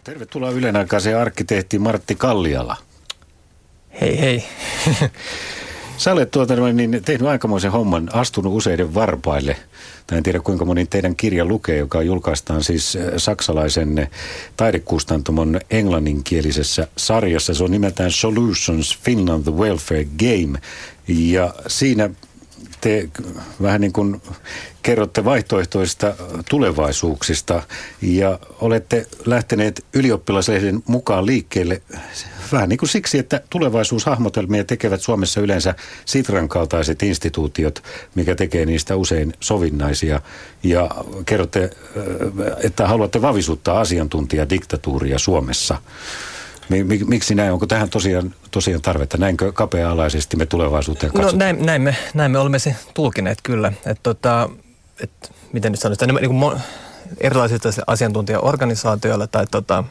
Tervetuloa Ylen aikaiseen arkkitehti Martti Kalliala. Hei hei. Sä olet tehnyt aikamoisen homman, astunut useiden varpaille. En tiedä kuinka moni teidän kirja lukee, joka julkaistaan siis saksalaisen taidekustantamon englanninkielisessä sarjassa. Se on nimeltään Solutions Finland the Welfare Game. Ja siinä te vähän niin kuin kerrotte vaihtoehtoisista tulevaisuuksista ja olette lähteneet ylioppilaslehden mukaan liikkeelle vähän niin kuin siksi, että tulevaisuushahmotelmia tekevät Suomessa yleensä Sitran kaltaiset instituutiot, mikä tekee niistä usein sovinnaisia. Ja kerrotte, että haluatte vavisuttaa asiantuntijadiktatuuria Suomessa. Miksi näin? Onko tähän tosiaan tarvetta? Näinkö kapea-alaisesti me tulevaisuuteen katsotaan? No näin me olemme se tulkineet kyllä. Miten nyt sanotaan, niin erilaisilla asiantuntijaorganisaatioilla tai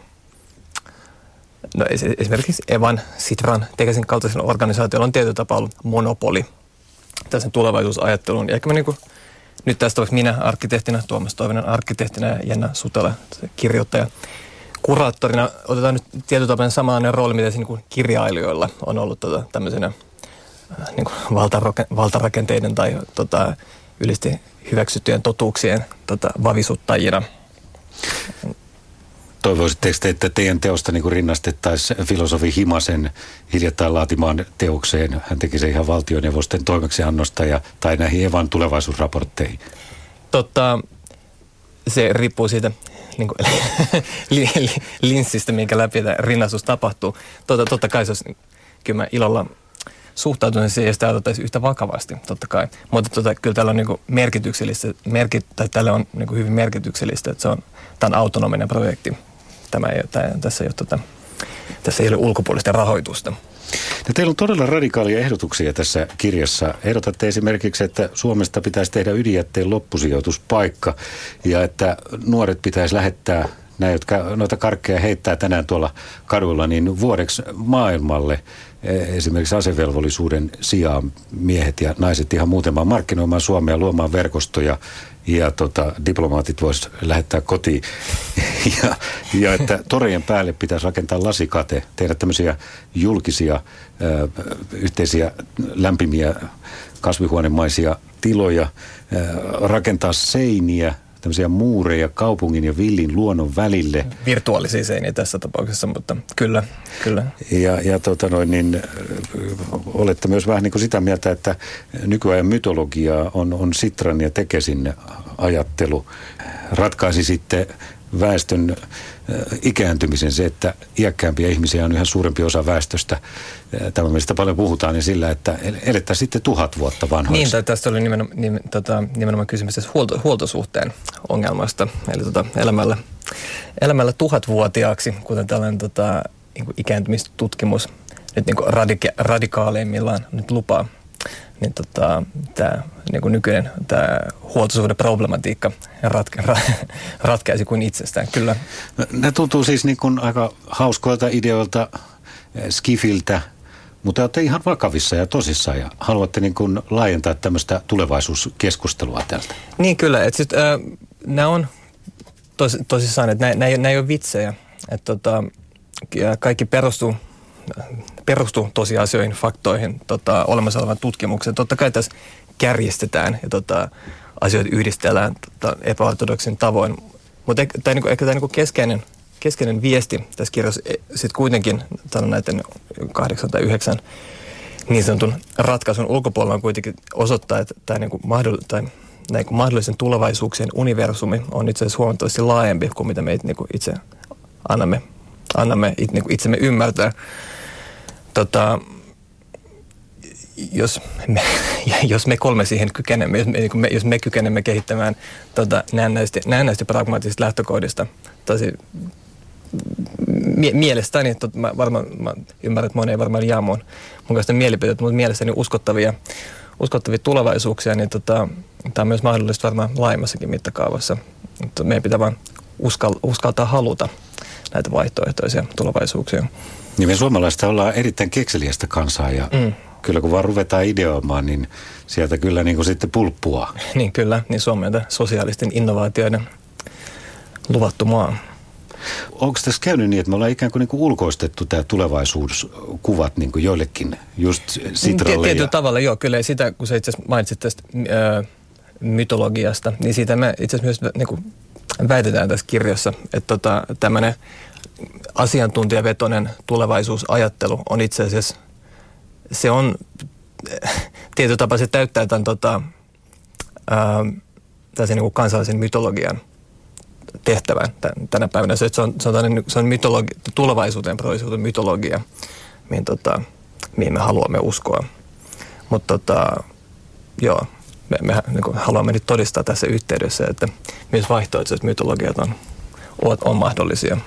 esimerkiksi Evan, Sitran, Tekesin kaltaisilla organisaatioilla on tietyllä tapaa ollut monopoli tässä tulevaisuusajatteluun. Ja ehkä nyt tästä vaikka minä arkkitehtinä, Tuomas Toivonen arkkitehtinä ja Jenna Sutela kirjoittaja kuraattorina otetaan nyt tietyllä tapaa samanlainen rooli, mitä niin kirjailijoilla on ollut tämmöisenä niin valtarakenteiden tai yleisesti hyväksyttyjen totuuksien vavisuttajina. Toivoisitteko te, että teidän teosta niin rinnastettaisiin filosofi Himasen hiljattain laatimaan teokseen? Hän teki se ihan valtioneuvosten toimeksiannosta tai näihin Evan tulevaisuusraportteihin. Se riippuu siitä niin linssistä, minkä läpi tämä rinnastus tapahtuu. Totta kai se olisi, kyllä mä ilolla suhtautuisin siihen, ja sitä otettaisiin yhtä vakavasti, totta kai. Mutta kyllä tällä on niin merkityksellistä, tällä on niin hyvin merkityksellistä, että tämä on autonominen projekti. Tässä ei ole ulkopuolista rahoitusta. No, teillä on todella radikaalia ehdotuksia tässä kirjassa. Ehdotatte esimerkiksi, että Suomesta pitäisi tehdä ydinjätteen loppusijoituspaikka ja että nuoret pitäisi lähettää, jotka noita karkkeja heittää tänään tuolla kaduilla, niin vuodeksi maailmalle esimerkiksi asevelvollisuuden sijaan miehet ja naiset ihan muuten markkinoimaan Suomea, luomaan verkostoja ja diplomaatit vois lähettää kotiin. ja että torien päälle pitäisi rakentaa lasikate, tehdä tämmöisiä julkisia yhteisiä lämpimiä kasvihuonemaisia tiloja, rakentaa seiniä, tämmöisiä muureja kaupungin ja villin luonnon välille. Virtuaalisia seiniä tässä tapauksessa, mutta kyllä. Olette myös vähän niin kuin sitä mieltä, että nykyajan mytologia on Sitran ja Tekesin ajattelu. Ratkaisi sitten väestön ikääntymisen se, että iäkkäämpiä ihmisiä on yhä suurempi osa väestöstä. Tämän mielestä paljon puhutaan niin sillä, että elettäisiin sitten 1000 vuotta vanhoiksi. Niin, tästä oli nimenomaan kysymys tässä huoltosuhteen ongelmasta. Eli elämällä 1000-vuotiaaksi, kuten tällainen niin ikääntymistutkimus nyt niin radikaaleimmillaan nyt lupaa, niin tämä niin nykyinen tämä huoltosuhde problematiikka ratkaisi kuin itsestään, kyllä. Ne tuntuu siis niin kuin aika hauskoilta ideoilta, skifiltä, mutta olette ihan vakavissa ja tosissaan ja haluatte niin kuin laajentaa tämmöistä tulevaisuuskeskustelua tältä. Niin kyllä, että nämä on tosissaan, että nämä ei ole vitsejä, että kaikki perustuu tosiasioihin, faktoihin, olemassa olevan tutkimukseen. Totta kai tässä kärjistetään ja asioita yhdistellään epäortodoksin tavoin. Mutta ehkä tämä keskeinen viesti tässä kirjassa sitten kuitenkin näiden 8 tai 9 niin sanotun ratkaisun ulkopuolella on kuitenkin osoittaa, että tämä mahdollisen tulevaisuuksien universumi on itse asiassa huomattavasti laajempi kuin mitä me itse annamme itsemme ymmärtää. Jos me kolme siihen kykenemme, jos me kykenemme kehittämään näennäisesti pragmaattisista lähtökohdista, mielestäni, mä ymmärrän, että moni ei varmaan jaa mun kanssa mielipiteet, mutta mielestäni uskottavia tulevaisuuksia, niin tämä on myös mahdollista varmaan laajemmassakin mittakaavassa. Meidän pitää vaan uskaltaa haluta näitä vaihtoehtoisia tulevaisuuksia. Niin me suomalaiset ollaan erittäin kekseliästä kansaa ja kyllä kun vaan ruvetaan ideoimaan, niin sieltä kyllä niin kuin sitten pulppua. Niin kyllä, niin Suomi on sosiaalisten innovaatioiden luvattu maa. Onko tässä käynyt niin, että me ollaan ikään kuin, ulkoistettu tämä tulevaisuuskuvat niin kuin joillekin, just Sitralle? Tietyllä tavalla, joo, kyllä. Sitä, kun sä itse asiassa mainitsit tästä mytologiasta, niin siitä me itse asiassa myös niin kuin väitetään tässä kirjassa, että tämmöinen asiantuntijavetoinen tulevaisuusajattelu on itse asiassa, se on tietyllä tapaa, se täyttää tämän niin kuin kansallisen mytologian tehtävän tänä päivänä. Se on tulevaisuuteen projisoitu mytologia, mihin me haluamme uskoa. Mutta joo, me niin kuin haluamme nyt todistaa tässä yhteydessä, että myös vaihtoehtoiset mytologiat on mahdollisia.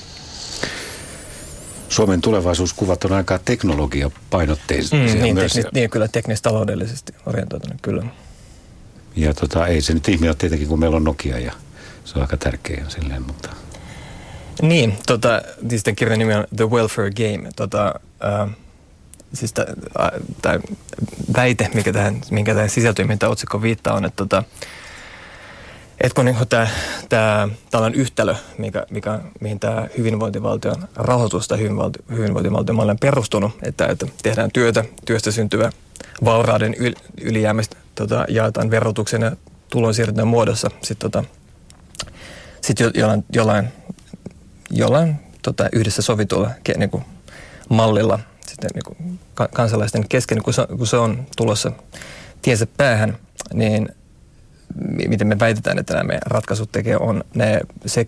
Suomen tulevaisuuskuvat on aika teknologiapainotteisia. Niin, kyllä teknis-taloudellisesti orientoituneet, kyllä. Ja ei se nyt ihme ole tietenkin, kun meillä on Nokia ja se on aika tärkeä silleen, mutta... Niin, siis tämän kirjan nimi on The Welfare Game. Siis tämä väite, minkä tähän sisältyy, mihin tämä otsikko viittaa, on, että kun niinku tällainen yhtälö, mihin tämä hyvinvointivaltion rahoitus tai hyvinvointivaltion malli on perustunut, että tehdään työtä, työstä syntyvä vaurauden ylijäämistä jaetaan verotuksen ja tulonsiirtojen muodossa. Sitten jollain yhdessä sovitulla niin mallilla sitten niin kansalaisten kesken, kun se on tulossa tiensä päähän, niin miten me väitetään, että nämä meidän ratkaisut tekee, on ne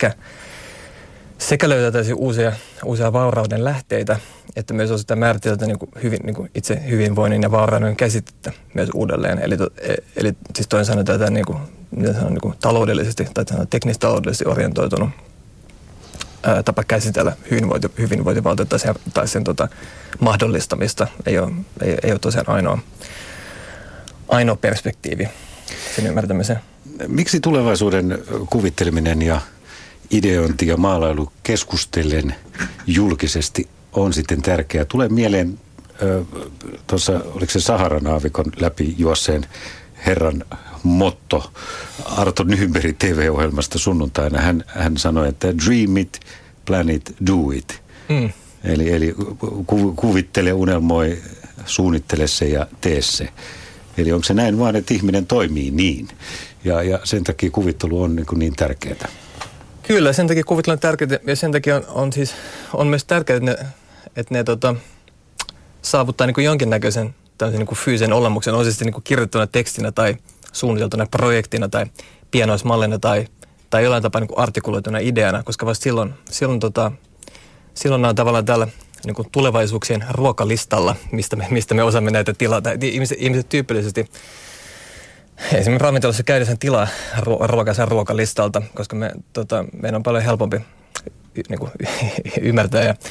sekä löytää uusia vaurauden lähteitä, että myös osata määritellä niin itse hyvinvoinnin ja vaurauden käsitettä myös uudelleen. Eli siis toisin sanoen tätä niin taloudellisesti tai teknistaloudellisesti orientoitunut tapa käsitellä hyvinvointivaltiota tai sen mahdollistamista ei ole tosiaan ainoa perspektiivi sen ymmärtämiseen. Miksi tulevaisuuden kuvitteleminen ja ideointi ja maalailu keskustellen julkisesti on sitten tärkeää? Tulee mieleen tuossa, oliko se Saharan aavikon läpi juosseen herran motto Arto Nybergin TV-ohjelmasta sunnuntaina. Hän sanoi, että dream it, plan it, do it. Eli kuvittele, unelmoi, suunnittele se ja tee se. Eli onko se näin vaan, että ihminen toimii niin? Ja sen takia kuvittelu on niin tärkeää. Kyllä, sen takia kuvittelu on tärkeää ja sen takia on myös tärkeää, että ne saavuttaa niin kuin jonkinnäköisen niin kuin fyysisen olemuksen, on se sitten niin kuin kirjoittuna tekstinä tai suunniteltuna projektina tai pienoismallina tai jollain tapaa niin kuin artikuloituna ideana, koska vasta silloin on tavallaan täällä niin kuin tulevaisuuksien ruokalistalla, mistä me osaamme näitä tilata. Ihmiset tyypillisesti esimerkiksi ravintolassa käydessä tilaa ruokansa ruokalistalta, koska meidän on paljon helpompi niin kuin, ymmärtää ja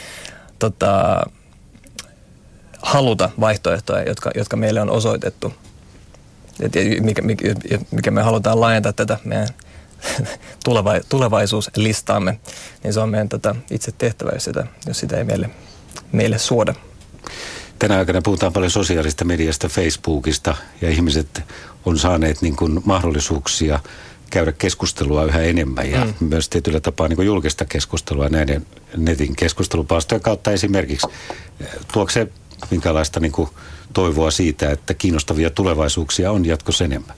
haluta vaihtoehtoja, jotka meille on osoitettu. Mikä me halutaan laajentaa tätä meidän tulevaisuuslistaamme, niin se on meidän itse tehtävä, jos sitä ei meille suoda. Tänä aikana puhutaan paljon sosiaalista mediasta, Facebookista, ja ihmiset on saaneet niin kuin mahdollisuuksia käydä keskustelua yhä enemmän ja myös tietyllä tapaa niin kuin julkista keskustelua näiden netin keskustelupalstojen kautta esimerkiksi. Tuoko se minkälaista niin kuin toivoa siitä, että kiinnostavia tulevaisuuksia on jatkossa enemmän?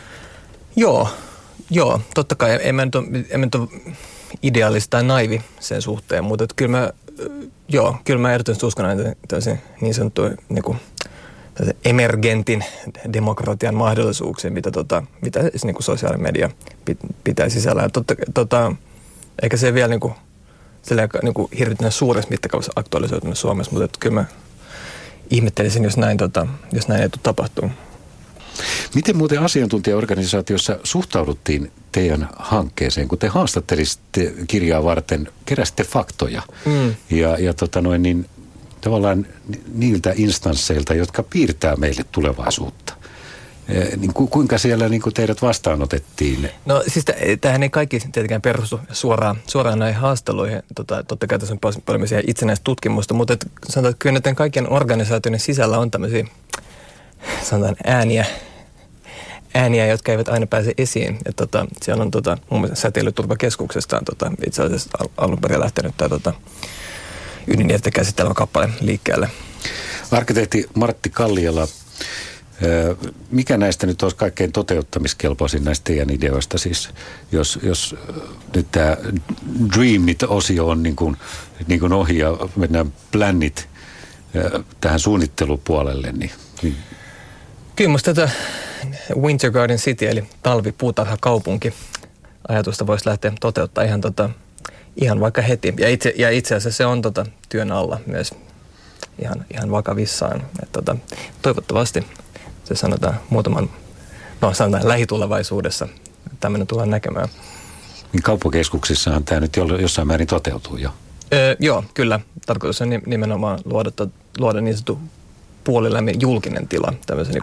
Joo, totta kai. En mä nyt ole idealista tai naivi sen suhteen, mutta kyllä mä erityisesti uskon näitä niin sanottuja niin emergentin demokratian mahdollisuuksia, mitä niin kuin sosiaalinen media pitää sisällään. Eikä se vielä niin kuin hirvittävän suuressa mittakaavassa aktualisoitunut Suomessa, mutta kyllä mä ihmettelisin, jos näin ei tapahtuu. Miten muuten asiantuntijaorganisaatiossa suhtauduttiin teidän hankkeeseen, kun te haastattelisitte kirjaa varten, keräsitte faktoja ja niin tavallaan niiltä instansseilta, jotka piirtää meille tulevaisuutta. Niin kuinka siellä niin kuin teidät vastaanotettiin? No siis tämähän ei kaikki tietenkään perustu suoraan näihin haastatteluihin. Totta kai tässä on paljon itsenäistä tutkimusta, mutta sanotaan, että kyllä näiden kaikkien organisaatioiden sisällä on tämmöisiä sanotaan ääniä, jotka eivät aina pääse esiin. Siellä on muun muassa Säteilyturvakeskuksesta itse asiassa alun perin lähtenyt tämä ydinjätettä käsittelevä kappale liikkeelle. Arkkitehti Martti Kalliala, mikä näistä nyt olisi kaikkein toteuttamiskelpoisin näistä teidän ideoista? Siis jos nyt tämä Dreamit-osio on niin kuin ohi ja mennään plannit tähän suunnittelupuolelle, niin. Kyllä musta tätä Winter Garden City, eli talvipuutarhakaupunki, ajatusta voisi lähteä toteuttaa ihan vaikka heti. Ja itse asiassa se on työn alla myös ihan vakavissaan. Toivottavasti se sanotaan lähitulevaisuudessa tämmöinen tullaan näkemään. Niin kauppakeskuksissahan tämä nyt jossain määrin toteutuu jo. Joo, kyllä. Tarkoitus on nimenomaan luoda niin sanottu puolilämmin julkinen tila, tämmöisen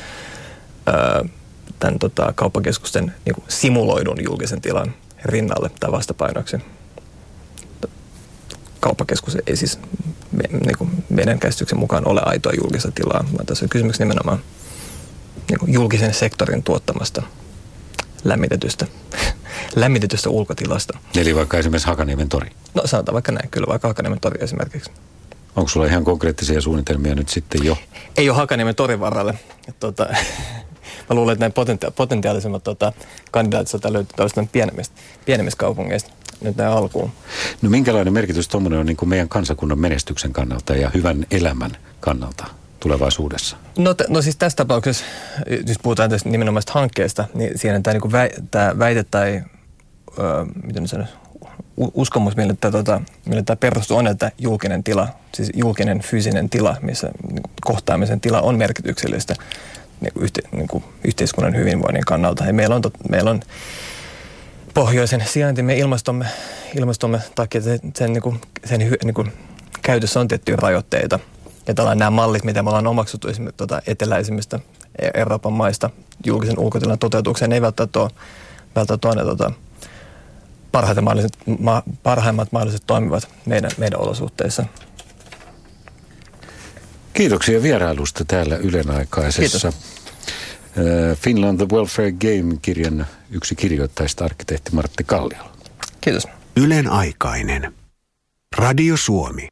tämän kauppakeskusten simuloidun julkisen tilan rinnalle tai vastapainoksi. Kauppakeskus ei siis meidän käsityksen mukaan ole aitoa julkista tilaa, vaan tässä on kysymys nimenomaan julkisen sektorin tuottamasta lämmitetystä ulkotilasta. Eli vaikka esimerkiksi Hakaniemen tori? No sanotaan vaikka näin, kyllä vaikka Hakaniemen tori esimerkiksi. Onko sulla ihan konkreettisia suunnitelmia nyt sitten jo? Ei ole Hakaniemen torin varalle. Mä luulen, että näin potentiaalisemmat kandidaatit saattaa löytyä toistaan pienemmistä kaupungeista nyt näin alkuun. No minkälainen merkitys tuommoinen on niin kuin meidän kansakunnan menestyksen kannalta ja hyvän elämän kannalta tulevaisuudessa? No siis tässä tapauksessa, jos puhutaan tästä nimenomaisesta hankkeesta, niin siinä tämä väite tai miten sanoisi, uskomus, millä tämä perustuu on, että julkinen tila, siis julkinen fyysinen tila, missä kohtaamisen tila on merkityksellistä yhteiskunnan hyvinvoinnin kannalta. Ja meillä on pohjoisen sijaintimme ilmastomme takia sen käytössä on tiettyjä rajoitteita. Ja tällainen nämä mallit, mitä me ollaan omaksuttu esimerkiksi eteläisimmistä Euroopan maista julkisen ulkotilan toteutukseen, ei välttämättä ole parhaimmat mahdolliset toimivat meidän olosuhteissa. Kiitoksia vierailusta täällä Ylen aikaisessa. Finland the Welfare Game-kirjan yksi kirjoittajista arkkitehti Martti Kalliala. Kiitos. Ylen aikainen. Radio Suomi.